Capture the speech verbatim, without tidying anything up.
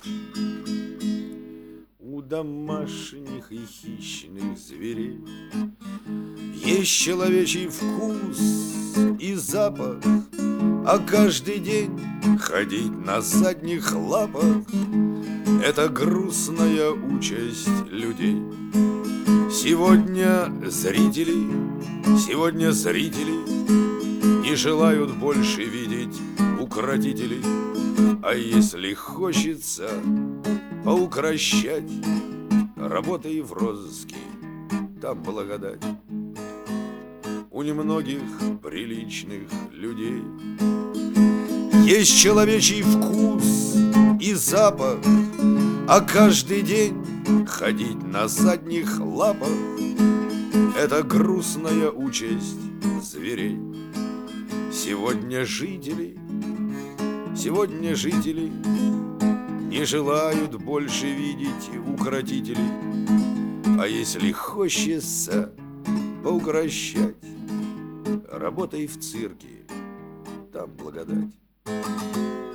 У домашних и хищных зверей есть человечий вкус и запах, а каждый день ходить на задних лапах — это грустная участь людей. Сегодня зрители, сегодня зрители не желают больше видеть укротителей. А если хочется поукрощать, работай в розыске, там благодать. У немногих приличных людей есть человечий вкус и запах, а каждый день ходить на задних лапах — это грустная участь зверей. Сегодня жители, сегодня жители не желают больше видеть укротителей. А если хочется поукрощать, работай в цирке, там благодать.